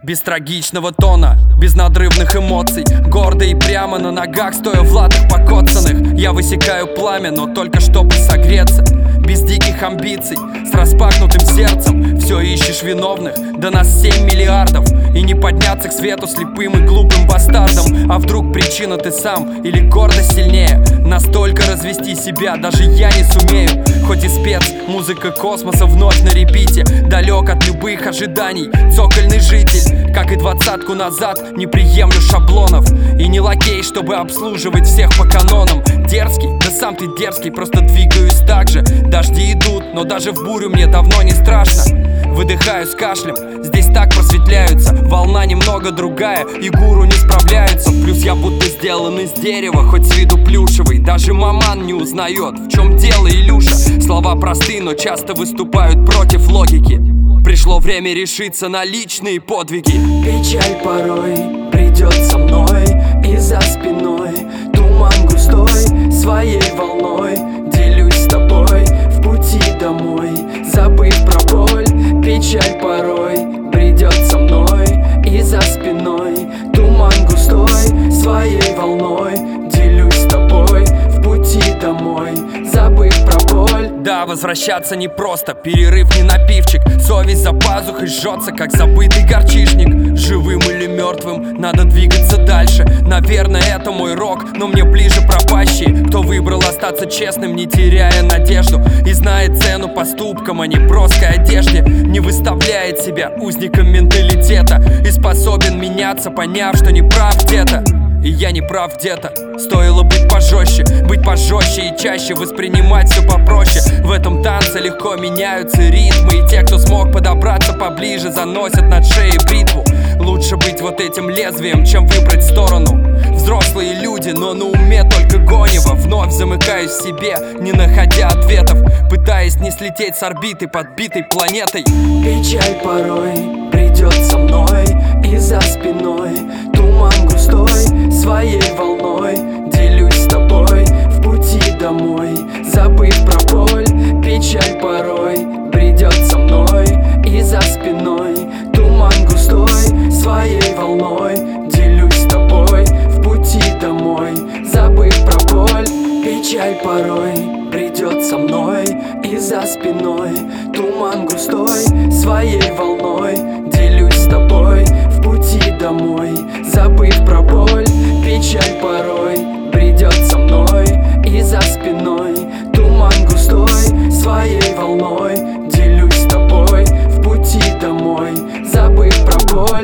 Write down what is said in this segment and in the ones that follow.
без трагичного тона, без надрывных эмоций, гордо и прямо на ногах, стоя в латах покоцанных. Я высекаю пламя, но только чтобы согреться, без диких амбиций, с распахнутым сердцем. Все ищешь виновных, да нас 7 миллиардов, и не подняться к свету слепым и глупым бастардом. А вдруг причина ты сам или гордость сильнее? Настолько развести себя даже я не сумею. Хоть и спец, музыка космоса вновь на репите, далек от любых ожиданий, цокольный житель. Как и 20-ку назад, не приемлю шаблонов, и не лакей, чтобы обслуживать всех по канонам. Дерзкий, да сам ты дерзкий, просто двигаюсь так же. Дожди идут, но даже в бурю мне давно не страшно. Выдыхаю с кашлем, здесь так просветляются. Волна немного другая, и гуру не справляются. Плюс я будто сделан из дерева, хоть с виду плюшевый. Даже маман не узнает, в чем дело, Илюша. Слова просты, но часто выступают против логики. Пришло время решиться на личные подвиги. Печаль порой придет со мной, и за спиной туман густой, своей волной делюсь с тобой в пути домой, забыв про боль. Печаль порой придет со мной, и за спиной туман густой, своей волной делюсь с тобой в пути домой, забыв про боль. Да, возвращаться непросто, перерыв не напивчик. Совесть за пазухой жжется, как забытый горчишник. Живым или мертвым, надо двигаться дальше. Наверное, это мой рок, но мне ближе пропащие, кто выбрал остаться честным, не теряя надежду, и знает цену поступкам, а не броской одежде. Не выставляет себя узником менталитета и способен меняться, поняв, что не прав где-то. И я не прав где-то. Стоило быть пожестче и чаще воспринимать все попроще. В этом танце легко меняются ритмы, и те, кто смог подобраться поближе, заносят над шеей бритву. Лучше быть вот этим лезвием, чем выбрать сторону. Взрослые люди, но на уме только гонево. Вновь замыкаюсь в себе, не находя ответов, пытаясь не слететь с орбиты подбитой планетой. Печаль порой придет со мной, и за спиной туман густой, своей волной делюсь с тобой в пути домой, забыв про боль. Печаль порой придет со мной, и за спиной туман густой, своей волной делюсь с тобой в пути домой, забыв про боль. Печаль порой придет со мной, и за спиной туман густой, своей волной делюсь с тобой в пути домой, забыв про боль. Печаль порой придет со мной, и за спиной туман густой, своей волной делюсь с тобой в пути домой, забыв про боль.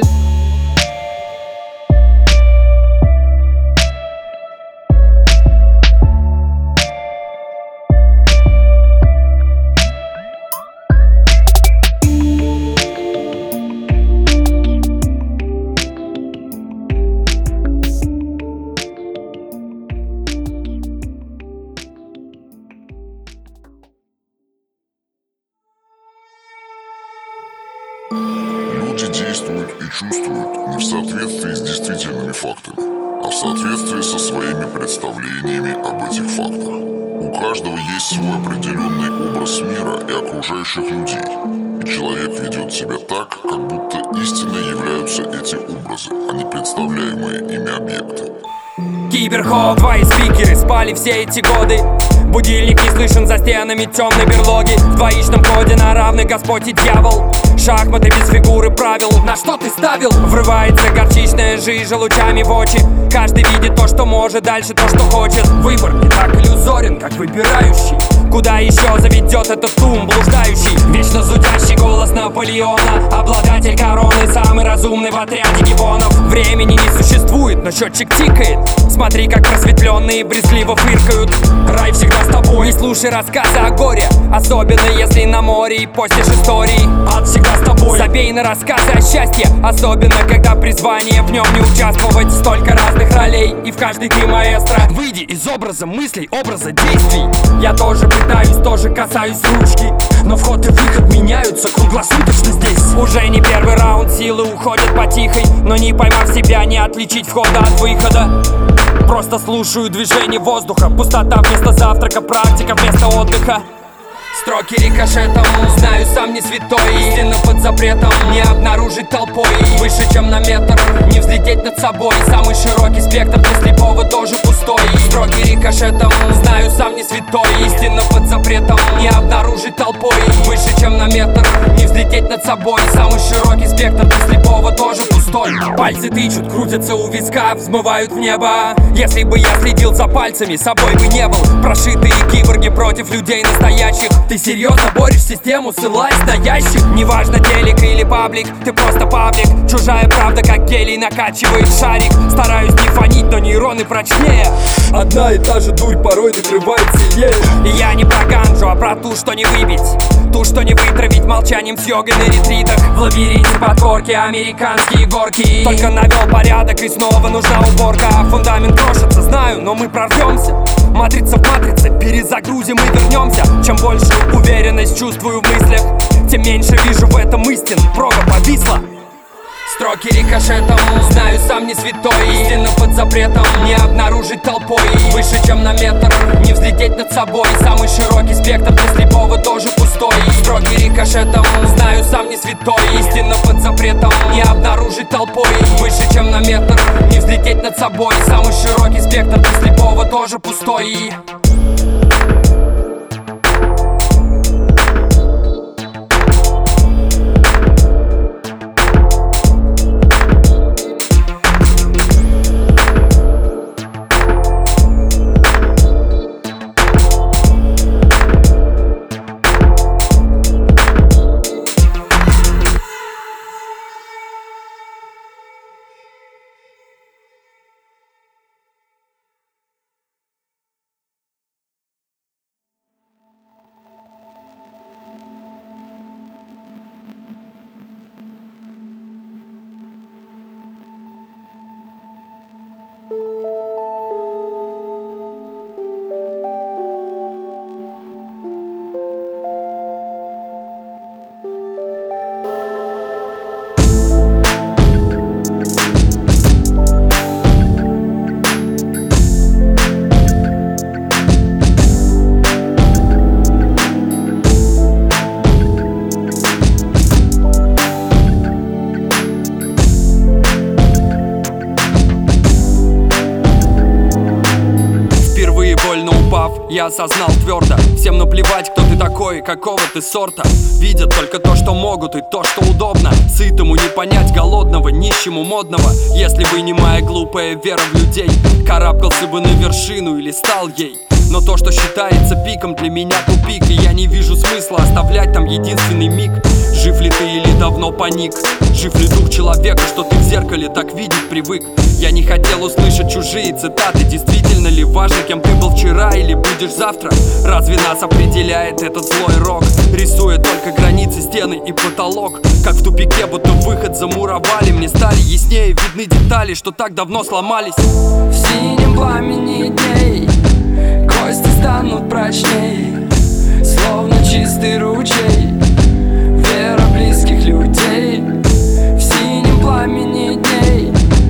Люди действуют и чувствуют не в соответствии с действительными фактами, а в соответствии со своими представлениями об этих фактах. У каждого есть свой определенный образ мира и окружающих людей, и человек ведет себя так, как будто истиной являются эти образы, а не представляемые ими объекты. Киберхоп, твои спикеры спали все эти годы. Будильник не слышен за стенами темной берлоги. В двоичном коде на равных Господь и дьявол. Шахматы без фигуры правил. На что ты ставил? Врывается горчичная жижа лучами в очи. Каждый видит то, что может, дальше то, что хочет. Выбор не так иллюзорен, как выбирающий. Куда еще заведет этот ум блуждающий? Вечно зудящий голос Наполеона, обладатель короны, самый разумный в отряде гибонов. Времени не существует, но счетчик тикает. Смотри, как просветленные брезгливо фыркают. Рай всегда с тобой. Не слушай рассказы о горе, особенно если на море и постишь истории. Ад всегда с тобой. Забей на рассказы о счастье, особенно когда призвание в нем не участвовать. Столько разных ролей, и в каждой ты маэстро. Выйди из образа мыслей, образа действий. Я тоже пытаюсь, тоже касаюсь ручки, но вход и выход меняются круглосуточно здесь. Уже не первый раунд, силы уходят по тихой, но не поймав себя, не отличить входа от выхода. Просто слушаю движение воздуха, пустота вместо завтрака, практика вместо отдыха. Строки рикошетом, знаю, сам не святой. Истина под запретом, не обнаружить толпой. Выше, чем на метр, не взлететь над собой. Самый широкий спектр для слепого тоже пустой. Строки рикошетом, знаю, сам не святой. Истина под запретом, не обнаружить толпой. Выше, чем на метр, не взлететь над собой. Самый широкий спектр для слепого тоже пустой. Пальцы тычут, крутятся у виска, взмывают в небо. Если бы я следил за пальцами, собой бы не был. Прошитые киборги против людей настоящих. Ты серьезно борешь систему, ссылаясь на ящик? Неважно, телек или паблик, ты просто паблик. Чужая правда, как гелий, накачивает шарик. Стараюсь не фонить, но нейроны прочнее. Одна и та же дурь порой накрывает сильнее. И я не про ганджу, а про ту, что не выбить. Ту, что не вытравить молчанием с йогой на ретритах. В лабиринте подкорки, американские горки. Только навел порядок и снова нужна уборка. Фундамент крошится, знаю, но мы прорвемся. Матрица в матрице, перезагрузим и вернемся. Чем больше уверенность чувствую в мыслях, тем меньше вижу в этом истин. Прога повисла. Строки рикошетом, знаю, сам не святой. Истина под запретом, не обнаружить толпой. Выше, чем на метр, не взлететь над собой. Самый широкий спектр для слепого тоже пустой. Строки рикошетом, знаю, сам не святой. Истина под запретом, не обнаружить толпой. Выше, чем на метр, не взлететь над собой. Самый широкий спектр для слепого тоже пустой. Я осознал твердо, всем наплевать, кто ты такой, какого ты сорта. Видят только то, что могут, и то, что удобно. Сытому не понять голодного, нищему модного. Если бы не моя глупая вера в людей, карабкался бы на вершину или стал ей. Но то, что считается пиком, для меня тупик. И я не вижу смысла оставлять там единственный миг. Жив ли ты или давно паник? Жив ли дух человека, что ты в зеркале так видеть привык? Я не хотел услышать чужие цитаты. Действительно ли важно, кем ты был вчера или будешь завтра? Разве нас определяет этот злой рок? Рисуя только границы, стены и потолок. Как в тупике, будто выход замуровали. Мне стали яснее видны детали, что так давно сломались. В синем пламени дней кости станут прочней, словно чистый ручей. Вера близких людей. В синем пламени дней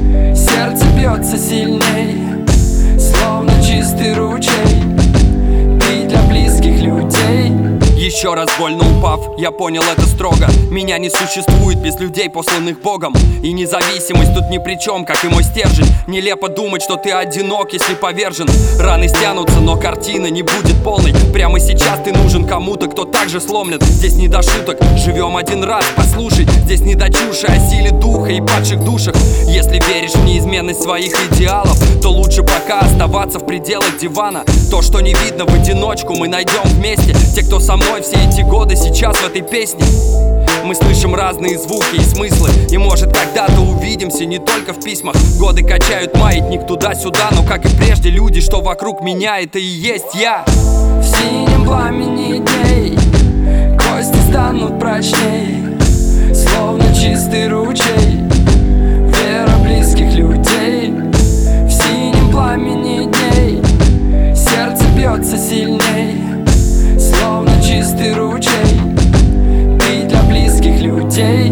сердце бьется сильней, словно чистый ручей. Ты для близких людей. Еще раз больно упав, я понял это строго. Меня не существует без людей, посланных Богом. И независимость тут ни при чем, как и мой стержень. Нелепо думать, что ты одинок, если повержен. Раны стянутся, но картина не будет полной. Прямо сейчас ты нужен кому-то, кто также сломлен. Здесь не до шуток, живем один раз, послушай. Здесь не до чуши о силе духа и падших душах. Если веришь в неизменность своих идеалов, то лучше пока оставаться в пределах дивана. То, что не видно в одиночку, мы найдем вместе. Те, кто со мной все эти годы, сейчас в этой песне. Мы слышим разные звуки и смыслы, и может когда-то увидимся не только в письмах. Годы качают маятник туда-сюда, но как и прежде люди, что вокруг меня, это и есть я. В синем пламени дней кости станут прочней, словно чистый ручей. Вера близких людей. В синем пламени дней сердце бьется сильней, словно чистый ручей. Ты для близких людей.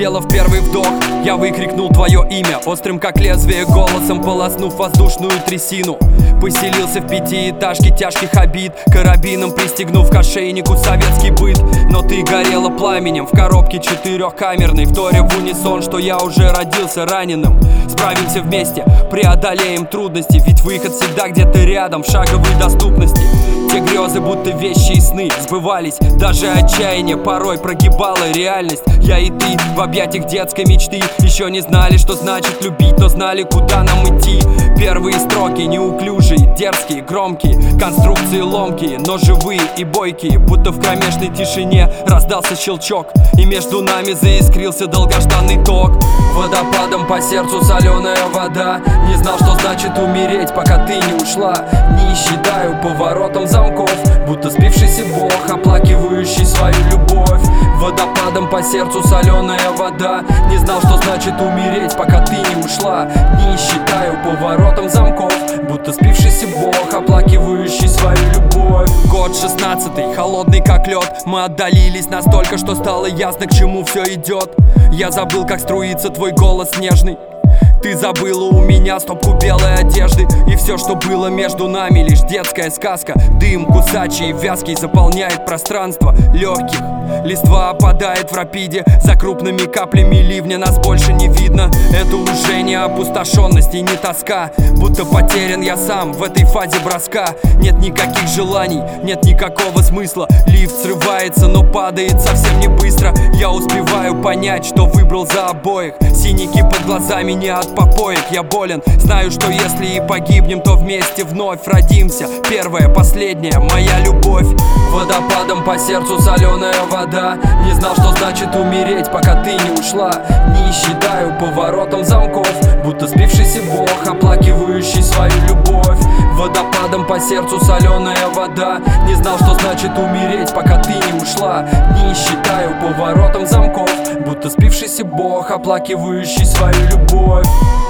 Сделав первый вдох, я выкрикнул твое имя, острым как лезвие голосом полоснув воздушную трясину. Поселился в пятиэтажке тяжких обид, карабином пристегнув к ошейнику советский быт. Но ты горела пламенем в коробке четырехкамерной, вторя в унисон, что я уже родился раненым. Справимся вместе, преодолеем трудности, ведь выход всегда где-то рядом, в шаговой доступности. Те грезы, будто вещи и сны, сбывались. Даже отчаяние порой прогибало реальность. Я и ты в объятиях детской мечты еще не знали, что значит любить, но знали, куда нам идти. Первые строки неуклюжие, дерзкие, громкие, конструкции ломкие, но живые и бойкие. Будто в кромешной тишине раздался щелчок, и между нами заискрился долгожданный ток. Водопадом по сердцу соленая вода. Не знал, что значит умереть, пока ты не ушла. Не считаю поворотом замков, будто сбившийся бог, оплакивающий свою любовь. Водопадом по сердцу соленая вода. Не знал, что значит умереть, пока ты не ушла. Не считаю поворотом замков, будто сбившийся бог, оплакивающий свою любовь. Год 16-й, холодный как лед. Мы отдалились настолько, что стало ясно, к чему все идет. Я забыл, как струится твой голос нежный. Ты забыла у меня стопку белой одежды, и все, что было между нами, лишь детская сказка. Дым кусачий и вязкий заполняет пространство легких. Листва опадает в рапиде, за крупными каплями ливня нас больше не видно. Это уже не опустошенность и не тоска, будто потерян я сам в этой фазе броска. Нет никаких желаний, нет никакого смысла. Лифт срывается, но падает совсем не быстро. Я успеваю понять, что выбрал за обоих. Синяки под глазами не от попоек, я болен. Знаю, что если и погибнем, то вместе вновь родимся. Первая, последняя моя любовь. Водопадом по сердцу соленая вода. Не знал, что значит умереть, пока ты не ушла. Не считаю поворотом замков, будто сбившийся бог, оплакивающий свою любовь. Водопадом по сердцу соленая вода. Не знал, что значит умереть, пока ты не ушла. Не считаю поворотом замков, будто сбившийся бог, оплакивающий свою любовь.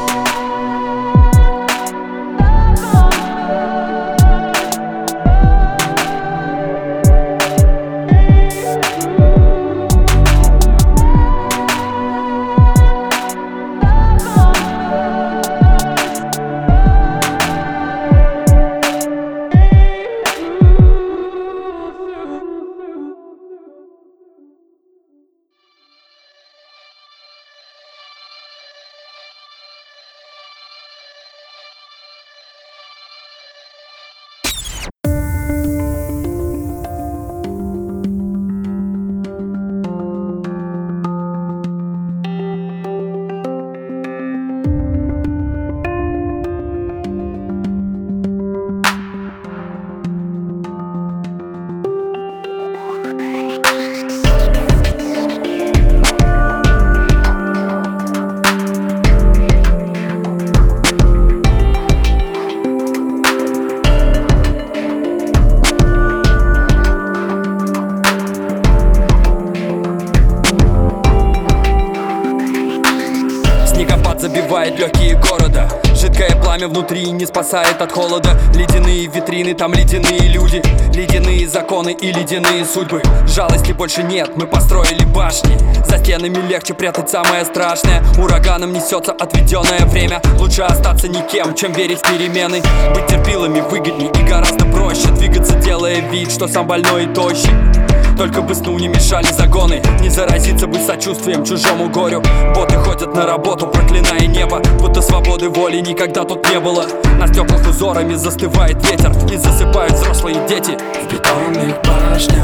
Забивает легкие города. Жидкое пламя внутри не спасает от холода. Ледяные витрины, там ледяные люди, ледяные законы и ледяные судьбы. Жалости больше нет, мы построили башни. За стенами легче прятать самое страшное. Ураганом несется отведенное время. Лучше остаться никем, чем верить в перемены. Быть терпилами выгодней и гораздо проще. Двигаться, делая вид, что сам больной и тощий. Только бы сну не мешали загоны. Не заразиться бы сочувствием чужому горю. Боты ходят на работу, проклиная небо, будто свободы воли никогда тут не было. На стеклах узорами застывает ветер, и засыпают взрослые дети в бетонных башнях.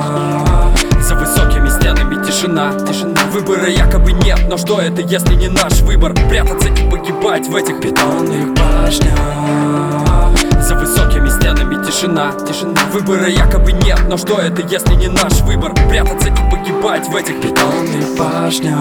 За высокими стенами тишина. Выбора якобы нет, но что это, если не наш выбор? Прятаться и погибать в этих бетонных башнях. За высокими стенами тишина. Выбора якобы нет, но что это, если не наш выбор? Прятаться и погибать в этих бетонных башнях.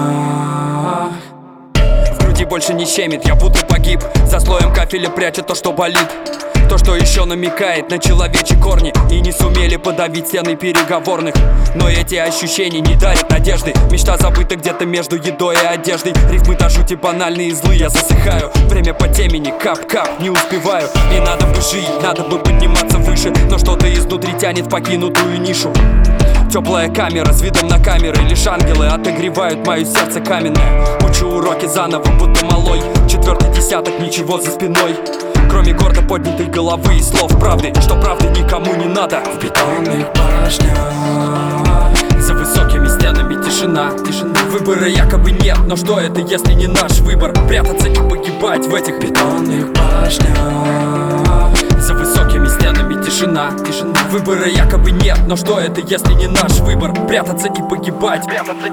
В груди больше не щемит, я будто погиб. За слоем кафеля прячет то, что болит. То, что еще намекает на человечьи корни. И не сумели подавить стены переговорных. Но эти ощущения не дарят надежды. Мечта забыта где-то между едой и одеждой. Рифмы до жути банальные и злые, я засыхаю. Время по темени, кап-кап, не успеваю. И надо бы жить, надо бы подниматься выше. Но что-то изнутри тянет в покинутую нишу. Теплая камера с видом на камеры. Лишь ангелы отогревают мое сердце каменное. Учу уроки заново, будто малой. Четвертый десяток, ничего за спиной, кроме гордо поднятой головы и слов правды, что правды никому не надо. В бетонных башнях За высокими стенами тишина. Выбора якобы нет, но что это, если не наш выбор? Прятаться и погибать в этих бетонных башнях. За высокими стенами тишина. Выбора якобы нет, но что это, если не наш выбор? Прятаться и погибать.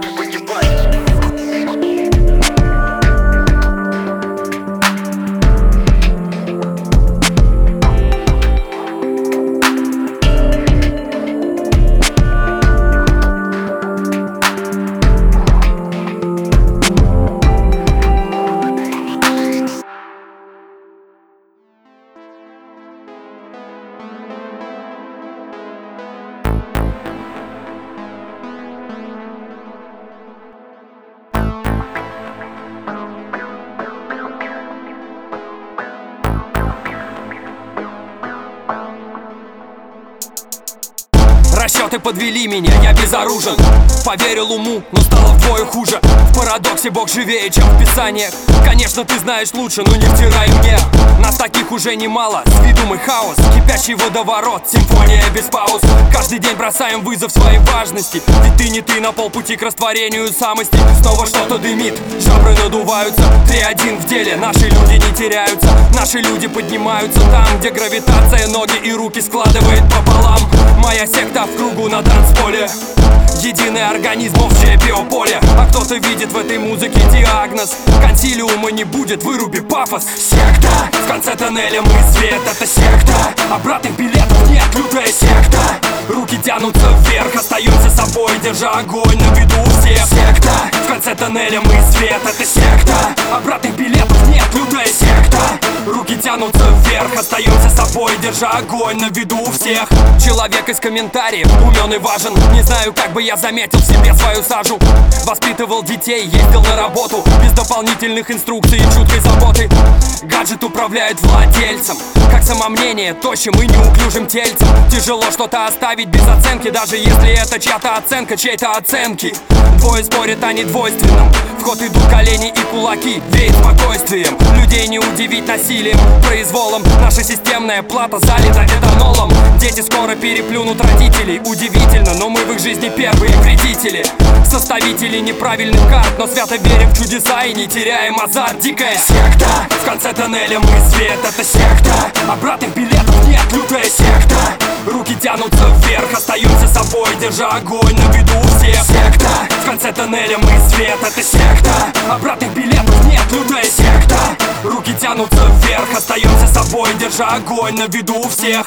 Расчеты подвели меня, я безоружен. Поверил уму, но стало вдвое хуже. В парадоксе Бог живее, чем в писаниях. Конечно, ты знаешь лучше, но не втирай мне. Нас таких уже немало, с виду мы хаос. Кипящий водоворот, симфония без пауз. Каждый день бросаем вызов своей важности. Ведь ты не ты на полпути к растворению самости. Снова что-то дымит, жабры надуваются. 3-1 в деле, наши люди не теряются. Наши люди поднимаются там, где гравитация ноги и руки складывает пополам. Моя секта в кругу на танцполе. Единый организм общее биополе. А кто-то видит в этой музыке диагноз. Консилиума не будет, выруби пафос. Секта, в конце тоннеля мы свет, это секта. Обратных билетов нет, лютая секта. Руки тянутся вверх, остаемся собой, держа огонь на виду всех. Секта, в конце тоннеля мы свет, это секта. Обратных билетов нет, лютая секта. Руки тянутся вверх, остаемся собой, держа огонь на виду всех. Человек из комментариев, умен и важен. Не знаю, как бы я заметил в себе свою сажу. Воспитывал детей, ездил на работу без дополнительных инструкций и чуткой заботы. Гаджет управляет владельцем, как самомнение, тощим и неуклюжим тельцем. Тяжело что-то оставить без оценки, даже если это чья-то оценка чьей-то оценки. Двое спорят о недвойственном. В ход идут колени и кулаки, веет спокойствием. Людей не удивить насилием, произволом. Наша системная плата залита этанолом. Дети скоро переплюнут родителей. Удивительно, но мы в их жизни первые вредители. Составители неправильных карт, но свято верим в чудеса и не теряем азарт. Дикая секта, в конце тоннеля мы свет, это секта. Обратных билетов нет, лютая секта. Руки тянутся вверх, остаемся собой, держа огонь на виду всех. Секта, в конце тоннеля мы свет, это секта. Обратных билетов нет, лютая секта. Руки тянутся вверх, остаемся собой, держа огонь на виду всех.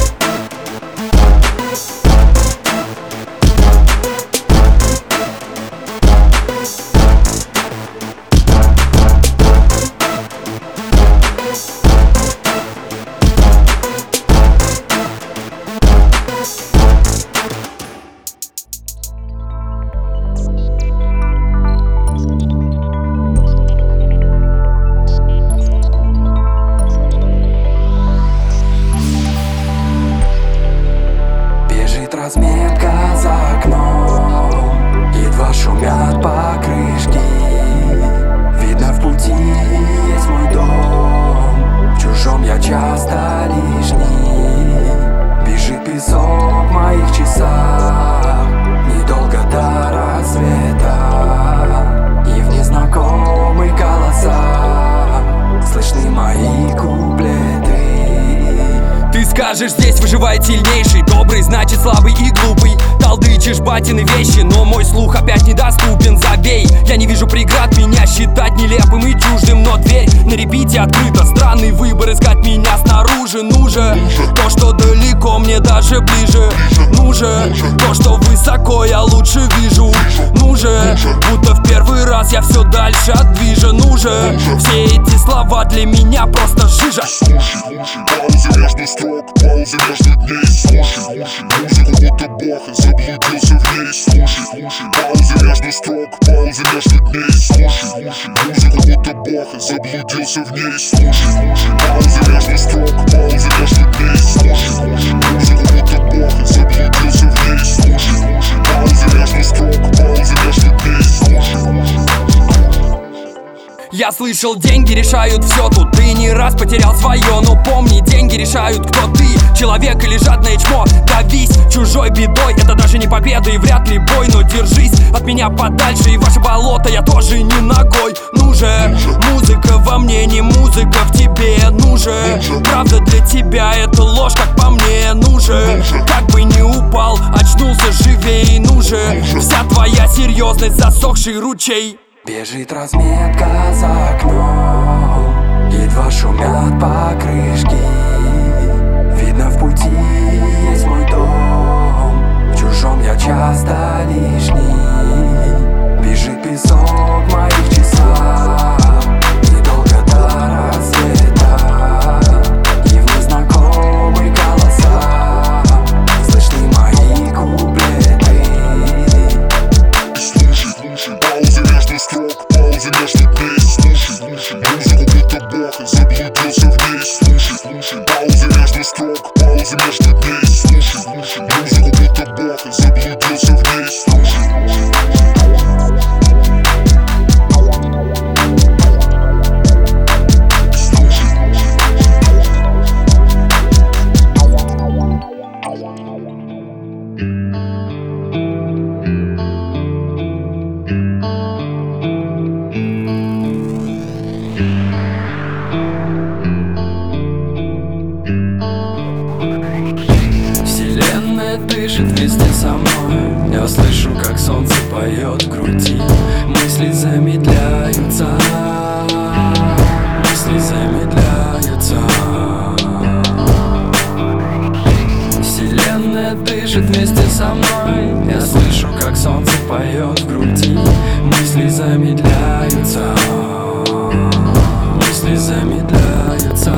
Разметка за окном, едва шумят покрышки. Видно, в пути есть мой дом. В чужом я часто лишний. Бежит песок в моих часах. Недолго до рассвета. И в незнакомых голосах слышны мои куплеты. Ты скажешь, здесь выживает сильнейший. Добрый, значит слабый и глупый. Толдычишь батины вещи, но мой слух опять недоступен. Забей, я не вижу преград. Меня считать нелепым и чуждым, но дверь на репите открыта. Странный выбор, искать меня снаружи. Нужен то, что далеко, мне даже ближе. Нужен то, что высоко, я лучше вижу. Нужен, будто в первый раз я все дальше отдвижен. Нужен, все эти слова для меня просто жижа. Слушай, паузы между между строк, паузы между дней. Слушай музыку, будто Бог, заблудился в ней. Слушай паузы между строк, паузы между дней. Слушай музыку, будто Бог, заблудился в ней. Слушай паузы между строк, паузы между дней. Слушай музыку, будто Бог, заблудился в ней. Слушай паузы между строк, паузы между дней. Слушай. Я слышал, деньги решают все тут. Ты не раз потерял свое, но помни, деньги решают, кто ты, человек или жадное чмо. Давись чужой бедой, это даже не победа и вряд ли бой. Но держись от меня подальше, и ваше болото я тоже не ногой. Ну же, музыка во мне, не музыка в тебе. Ну же, правда для тебя это ложь, как по мне. Ну же, как бы не упал, очнулся живей. Ну же, вся твоя серьезность засохший ручей. Бежит разметка за окном, едва шумят покрышки. Видно, в пути есть мой дом, в чужом я часто лишний. Бежит песок в моих часах, недолго до рассвета. И в незнакомых голосах слышны мои куплеты. Слушай паузы между строк, паузы между дней. Слушай музыку, будто Бог, заблудился в ней. Слушай паузы между строк, паузы между дней. Слушай музыку, будто Бог, заблудился в ней. Слушай. Вселенная дышит вместе со мной. Я слышу, как солнце поет в груди. Мысли замедляются, мысли замедляются. Вселенная дышит вместе со мной. Я слышу, как солнце поет в груди. Мысли замедляются, мысли замедляются.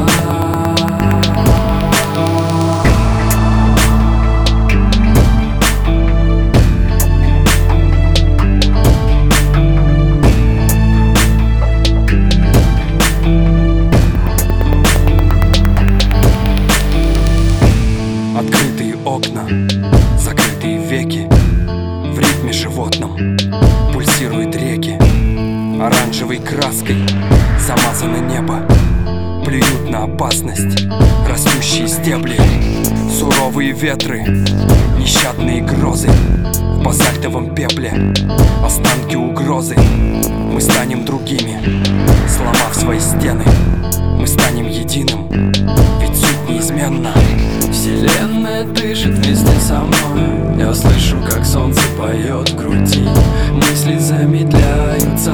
Открытые окна, закрытые веки, в ритме животном пульсируют реки. Оранжевой краской замазано небо, плюют на опасность растущие стебли. Суровые ветры, нещадные грозы, в базальтовом пепле останки угрозы. Мы станем другими, сломав свои стены. Мы станем единым, ведь суть неизменна. Вселенная дышит вместе со мной. Я слышу, как солнце поет в груди. Мысли замедляются,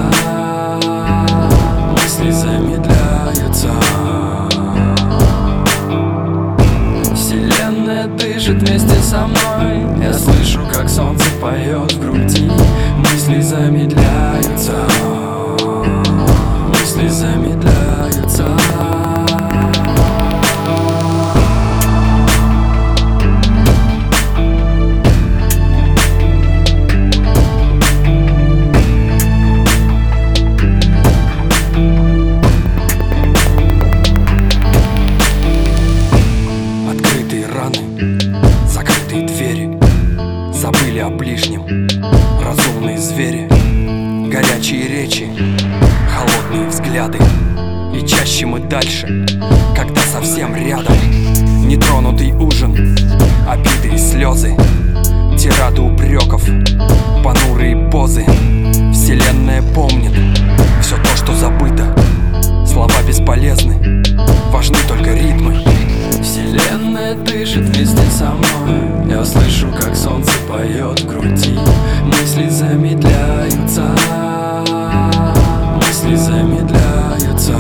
мысли замедляются. Вселенная дышит вместе со мной. Я слышу, как солнце поет в груди. Мысли замедляются, мысли замедляются. Закрытые двери, забыли о ближнем. Разумные звери, горячие речи, холодные взгляды. И чаще мы дальше, когда совсем рядом. Нетронутый ужин, обиды и слезы, тирады упреков, понурые позы. Вселенная помнит все то, что забыто. Слова бесполезны, важны только ритмы. Вселенная дышит вместе со мной. Я слышу, как солнце поет в груди. Мысли замедляются, мысли замедляются.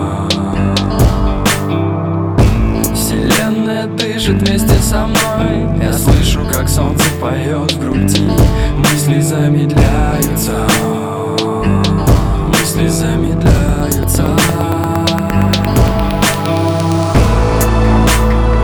Вселенная дышит вместе со мной. Я слышу, как солнце поет в груди. Мысли замедляются, мысли замедляются.